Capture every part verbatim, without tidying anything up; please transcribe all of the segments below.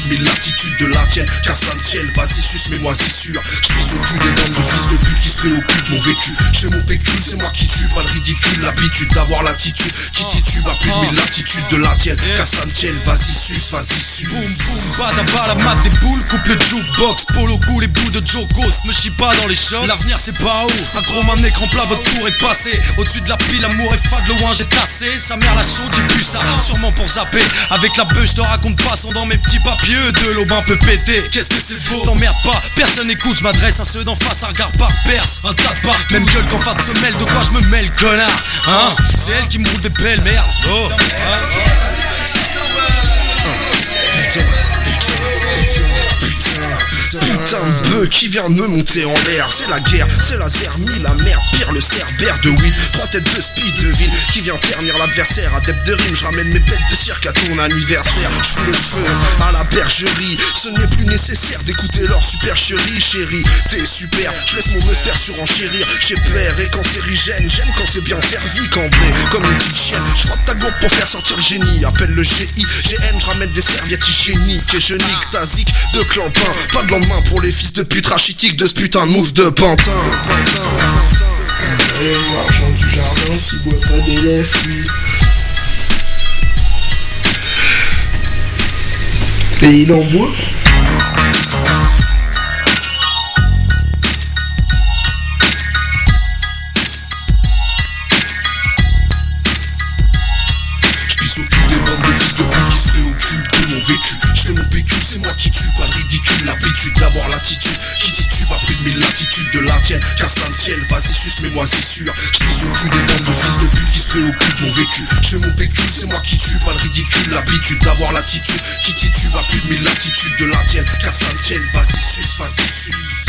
plus de mille latitudes de la tienne. Car ça ne tienne, vas-y suce, mais moi c'est sûr. Je pisse au cul des bandes de fils de pute qui se préoccupent mon vécu. Je fais mon pécule, c'est moi qui tue, pas le ridicule. L'habitude d'avoir l'attitude qui titube à plus de mille latitudes de la tienne. Car ça ne tienne, vas-y suce, vas-y suce. Boum boum, badabala, mat des boules, coupe le jukebox. Polo cool, les bouts de Jokos, me chie pas dans les shots. L'avenir c'est pas haut, synchro un écran plat, votre tour est passé. Au-dessus de la pile, amour est fade, le ouin j'ai tassé. Sa mère la chaude, j'ai bu ça, sûrement pour zapper. Avec la beuh, je te raconte pas, sont dans mes petits papiers. De l'aubin peut péter, qu'est-ce que c'est beau. T'emmerde pas, personne écoute, je m'adresse à ceux d'en face. Un regard par perce, un tas de partout. Même gueule qu'en fin de semelle, de quoi je me mêle, connard. Hein, c'est elle qui me roule des belles, merde. Oh, hein. Putain de bœuf qui vient de me monter en l'air. C'est la guerre, c'est la zermie, la merde, pire le cerbère de weed. Trois têtes de speed de ville qui vient ternir l'adversaire. Adepte de rime, je ramène mes bêtes de cirque à ton anniversaire. Je fous le feu à la bergerie. Ce n'est plus nécessaire d'écouter leur supercherie. Chérie, t'es super, je laisse mon musper surenchérir. J'ai peur et cancérigène, j'aime quand c'est bien servi. Cambré comme une petite chienne, je frotte ta gourde pour faire sortir le génie. Appelle le G I G N, je ramène des serviettes hygiéniques. Et je nique ta zik de clampin. Pas de lendemain pour les fils de pute rachitiques de ce putain de move de pantin. Et l'argent du jardin, s'il boit pas d'élèves, lui. Et il en boit. J'pisse au cul des bandes de fils de pute qui se préoccupent de mon vécu. J'fais mon pécule, c'est moi qui tue, pas le ridicule. L'habitude d'avoir l'attitude qui titube à plus de mille latitudes de la tienne. Car ça ne tienne, vas-y suce, mais moi c'est sûr. J'pisse au cul des bandes de fils de pute qui se préoccupent mon vécu. J'fais mon pécule, c'est moi qui tue, pas le ridicule. L'habitude d'avoir l'attitude qui titube à plus de mille latitudes de la tienne. Car ça ne tienne, vas-y suce, vas-y suce.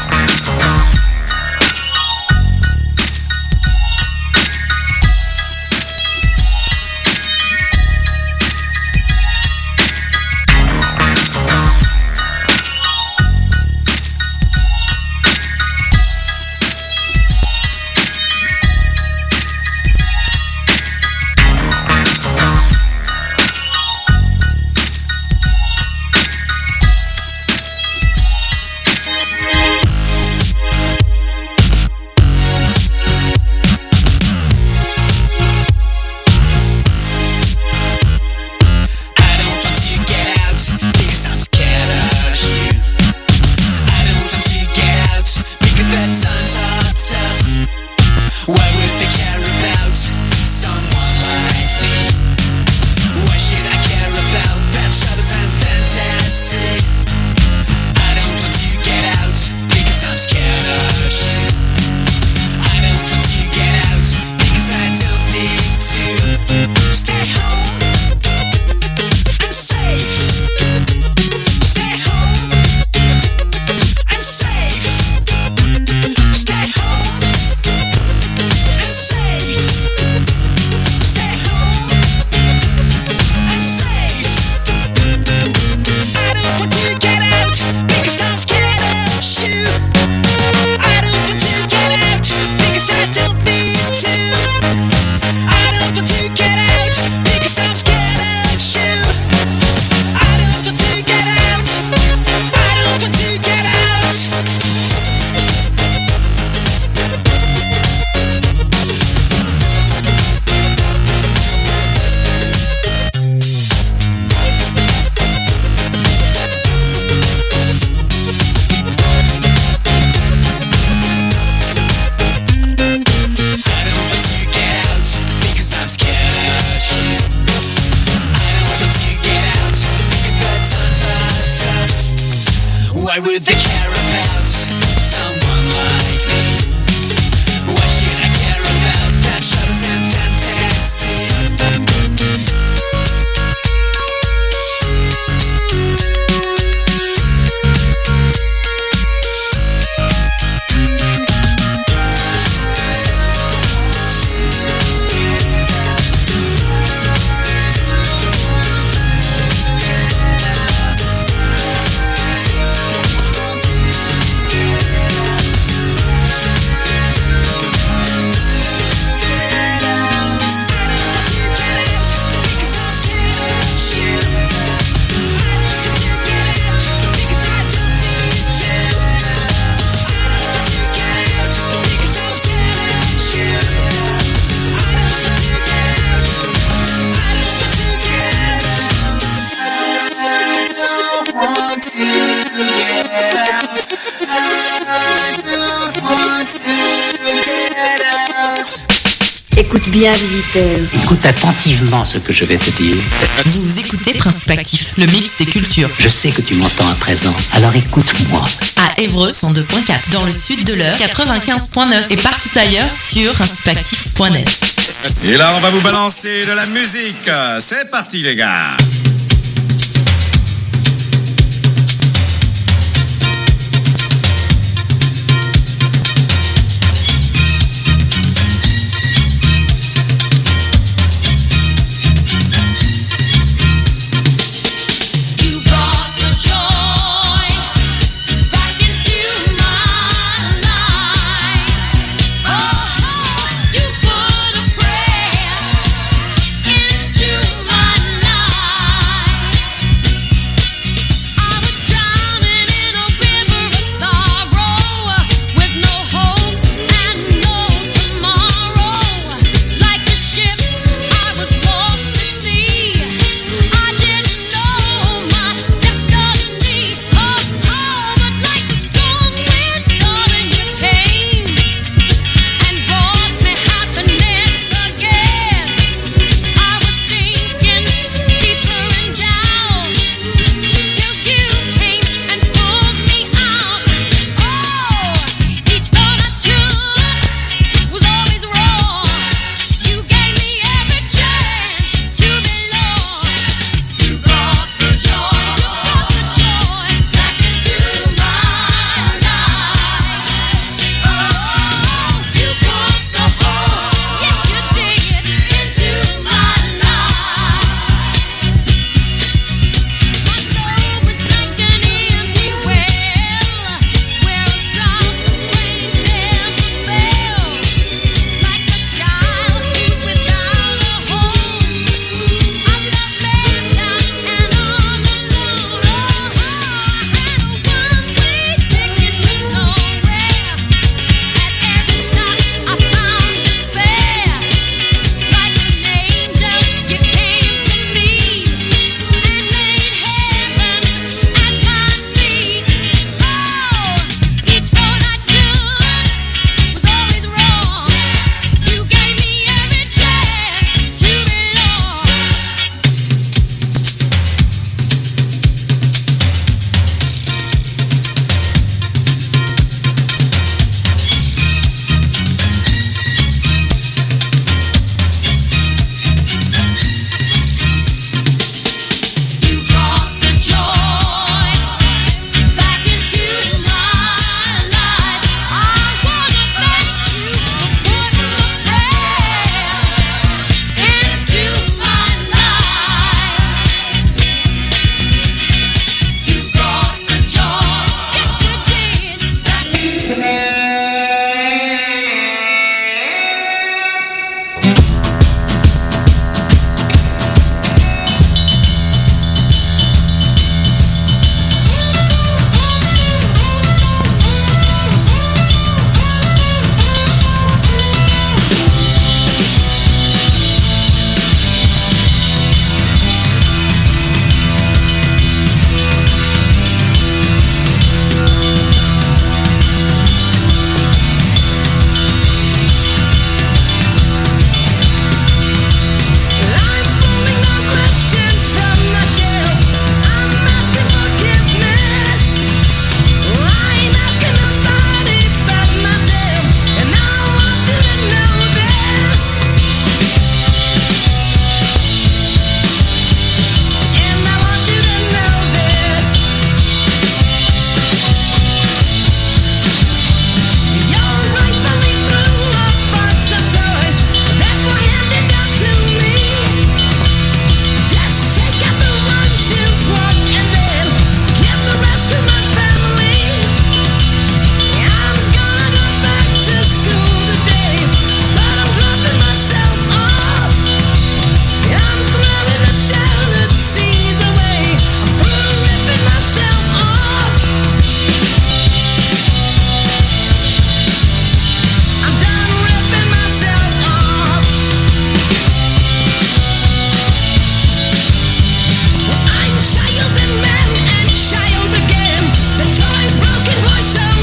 Why would they care about someone like me? Why should I care about that shadows and fantasy? Écoute bien, visiteur. Écoute attentivement ce que je vais te dire. Vous écoutez Principe Actif, le mix des cultures. Je sais que tu m'entends à présent, alors écoute-moi. À Évreux, cent deux point quatre, dans le sud de l'Eure, quatre-vingt-quinze point neuf et partout ailleurs sur principe actif point net. Et là, on va vous balancer de la musique. C'est parti, les gars. Voice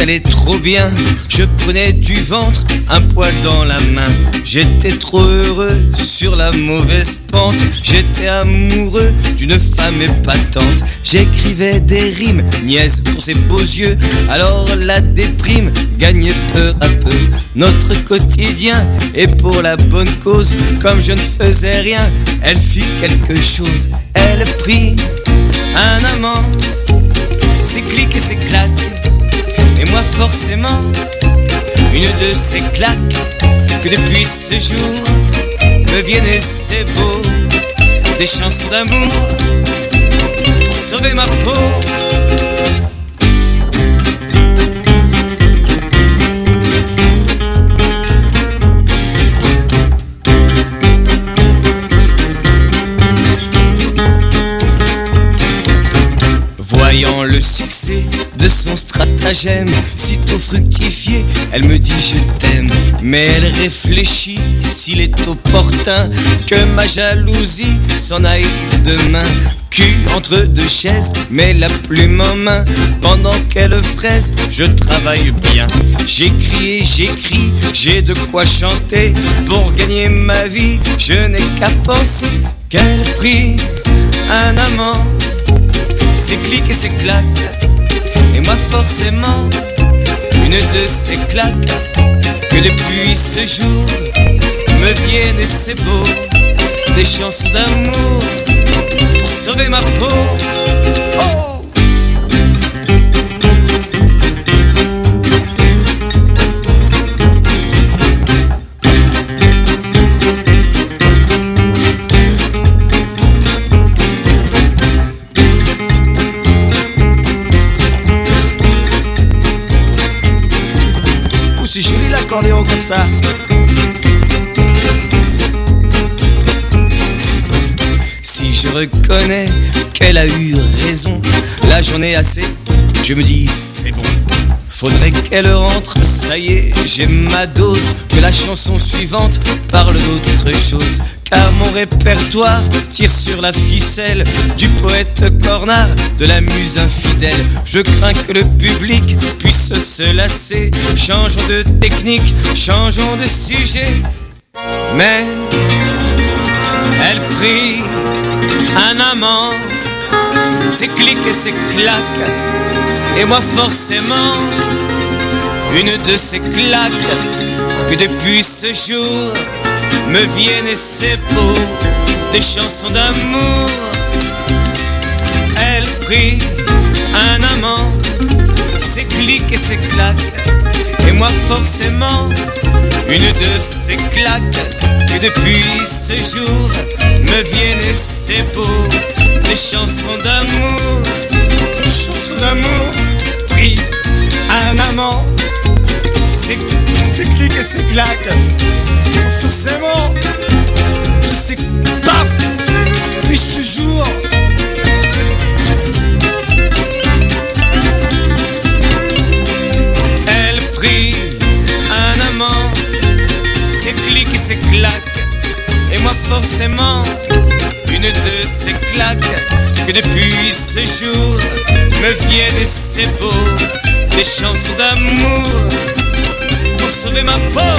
allait trop bien. Je prenais du ventre, un poil dans la main. J'étais trop heureux sur la mauvaise pente. J'étais amoureux d'une femme épatante. J'écrivais des rimes niaises pour ses beaux yeux. Alors la déprime gagnait peu à peu notre quotidien. Et pour la bonne cause, comme je ne faisais rien, elle fit quelque chose. Elle prit un amant, ses clics et ses claques. Et moi forcément, une de ces claques. Que depuis ce jour me viennent et c'est beau, des chansons d'amour pour sauver ma peau. Voyant le succès de son stratagème, sitôt fructifié, elle me dit je t'aime. Mais elle réfléchit s'il est opportun que ma jalousie s'en aille demain. Cul entre deux chaises, mais la plume en main. Pendant qu'elle fraise, je travaille bien. J'écris et j'écris, j'ai de quoi chanter. Pour gagner ma vie, je n'ai qu'à penser qu'elle prit un amant, ses clics et ses claques. Et moi forcément, une de ces claques. Que depuis ce jour me viennent et c'est beau, des chansons d'amour pour sauver ma peau. Oh! C'est joli l'accordéon comme ça. Si je reconnais qu'elle a eu raison, là j'en ai assez, je me dis c'est bon. Faudrait qu'elle rentre, ça y est, j'ai ma dose. Que la chanson suivante parle d'autre chose. Car mon répertoire tire sur la ficelle du poète cornard, de la muse infidèle. Je crains que le public puisse se lasser. Changeons de technique, changeons de sujet. Mais elle prit un amant, ses clics et ses claques. Et moi forcément, une de ces claques. Que depuis ce jour me viennent et c'est beau, des chansons d'amour. Elle prit un amant, ses clics et ses claques. Et moi forcément, une de ces claques. Que depuis ce jour me viennent et c'est beau, des chansons d'amour. Des chansons d'amour. Pris un amant, ses, ses clics et ses claques. Forcément, je sais que paf, depuis ce jour elle prit un amant, ses clics et ses claques. Et moi forcément, une de ces claques. Que depuis ce jour me viennent et c'est beau, des chansons d'amour pour sauver ma peau.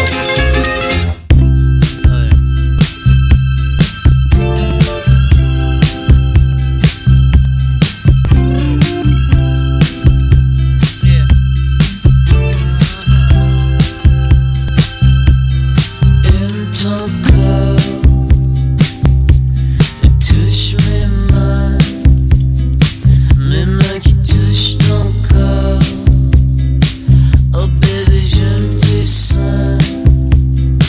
Oh baby, je me dis ça.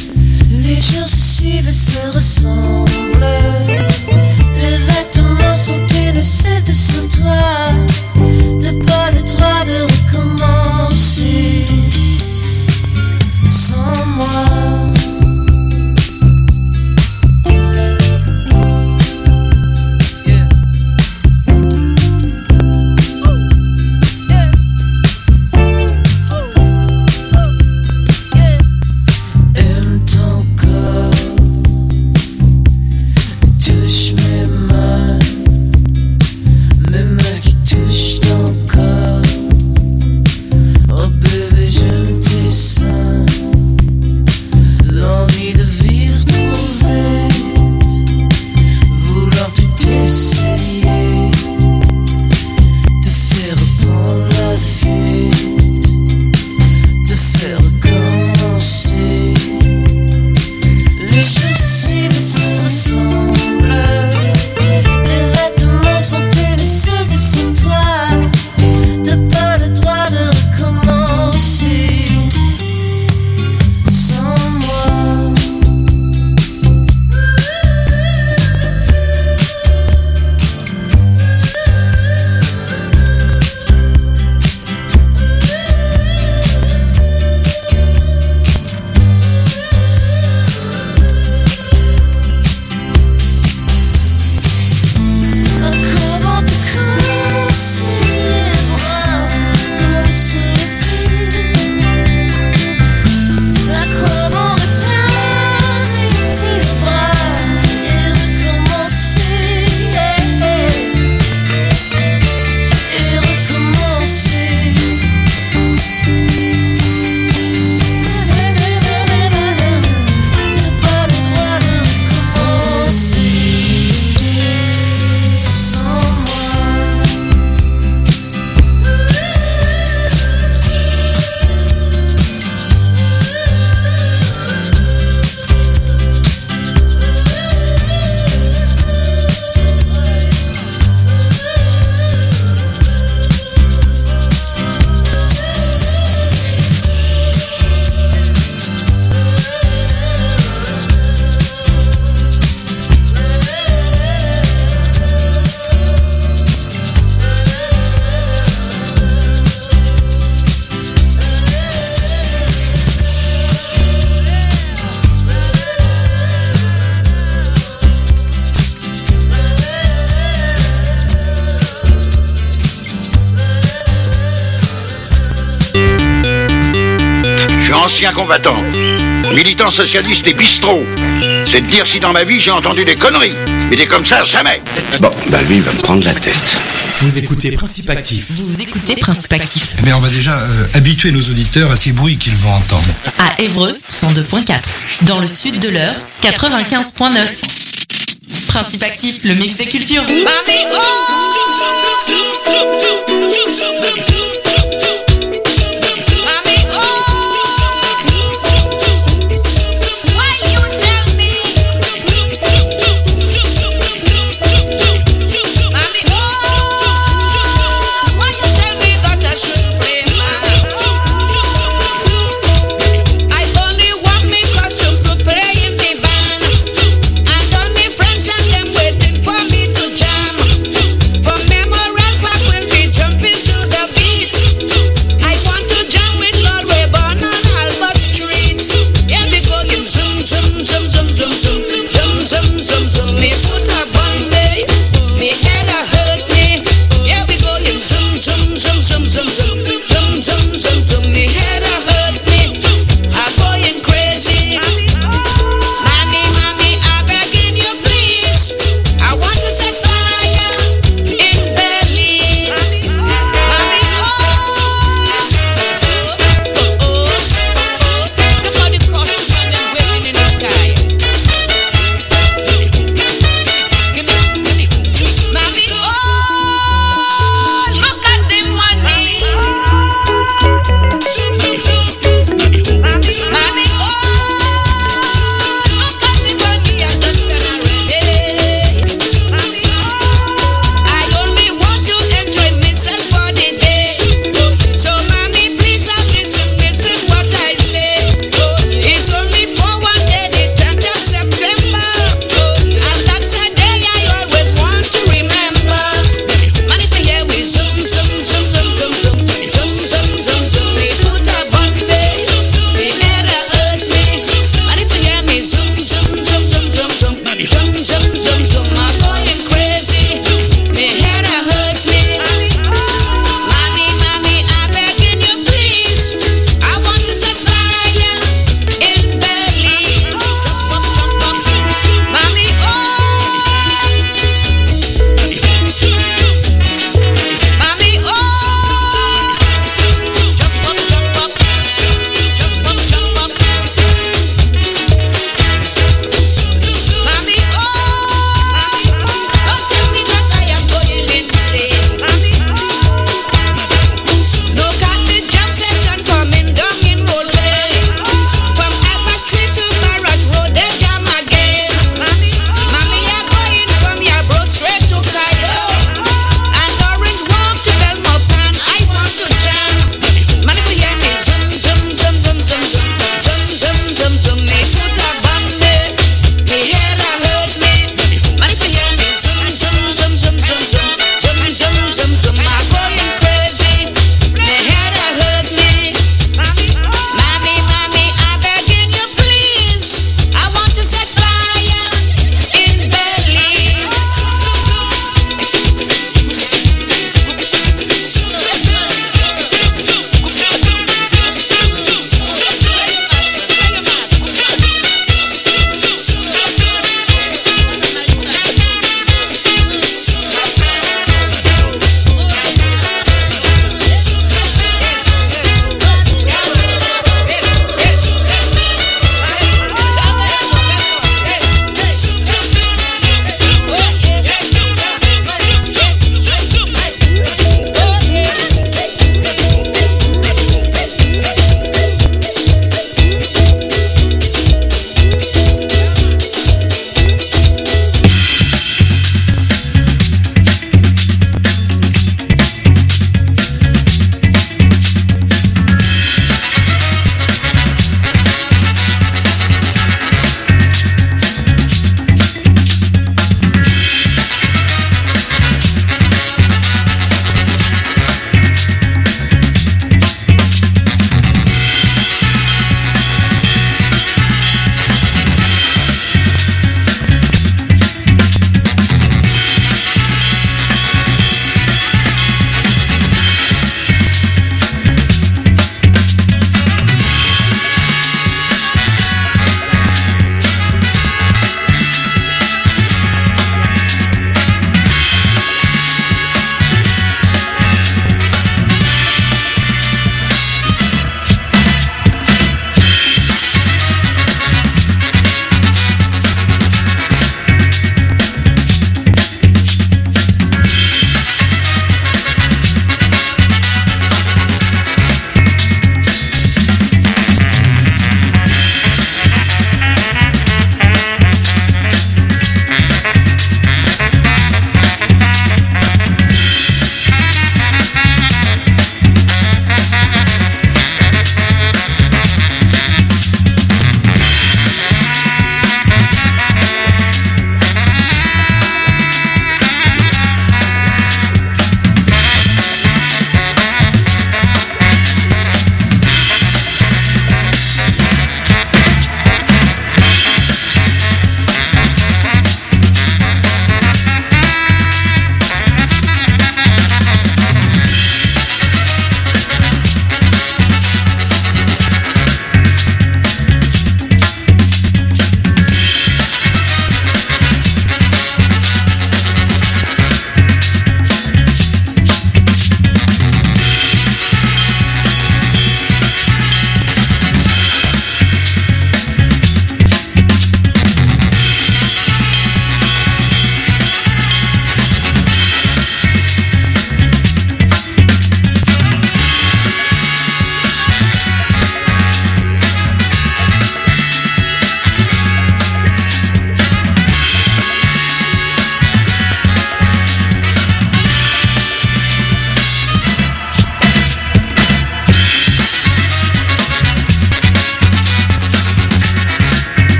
ancien combattant, militant socialiste et bistrot. C'est de dire si dans ma vie j'ai entendu des conneries. Mais des comme ça, jamais. Bon, bah lui, il va me prendre la tête. Vous écoutez Principe Actif. Vous écoutez Principe Actif. Eh bien, on va déjà euh, habituer nos auditeurs à ces bruits qu'ils vont entendre. À Évreux, cent deux virgule quatre. Dans le sud de l'Eure, quatre-vingt-quinze virgule neuf. Principe Actif, le mix des cultures. Mamie, oh